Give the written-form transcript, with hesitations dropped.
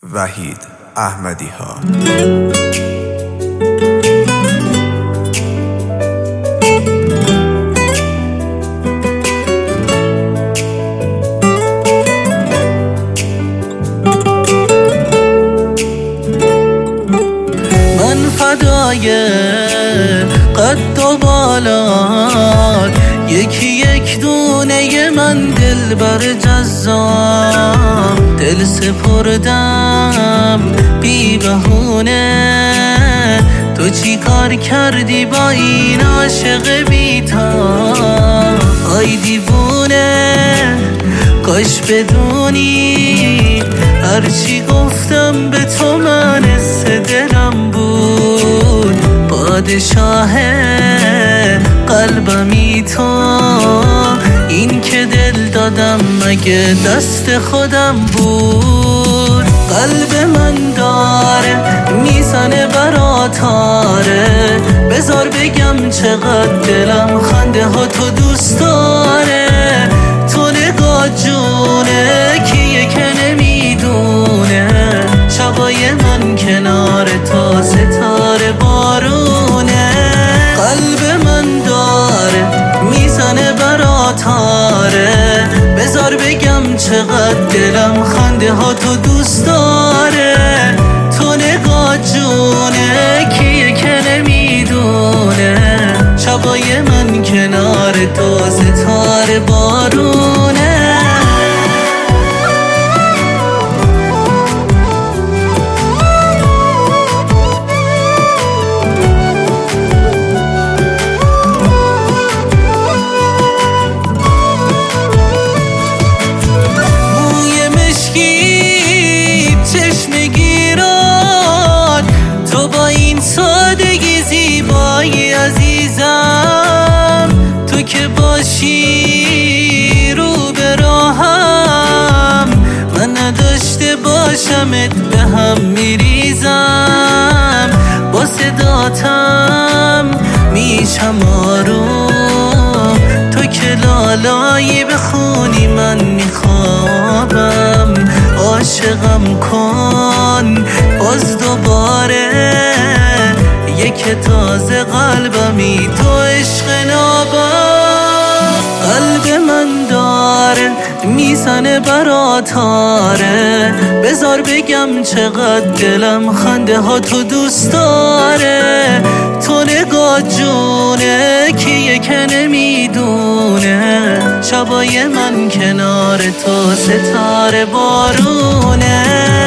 وحید احمدی ها. من فدای قد و بالات، یکی یک دونه من دل بر جذاب، دل سپردم بی بهونه. تو چی کار کردی با این عاشق بی‌تاب؟ آی دیوونه کاش بدونی هرچی گفتم به تو من دلم بود. پادشاه قلبمی تو، این که دل دادم مگه دست خودم بود؟ قلب من داره میزنه برات آره، بذار بگم چقدر دلم خنده ها تو دوست داره. تو نگاه جونه کیه که نمیدونه، شبای من کنار تا ستاره بارونه. قلب من داره میزنه برات آره، بذار بگم چقدر دلم خنده ها تو دوست داره. تو نگاه جونه کیه که نمیدونه، شبای من کنار تا ستاره بارونه. عزیزم تو که باشی رو به راهم، من نداشته باشمت به هم میریزم. با صداتم میشم آروم، تو که لالایی بخونی من میخوابم. عاشقم کن باز دوباره، یک تازه قلبمی تو عشق نابم. قلب من داره میزنه برات آره، بذار بگم چقدر دلم خنده ها تو دوست داره. تو نگاه جونه کیه که نمیدونه، شبای من کنار تو ستاره بارونه.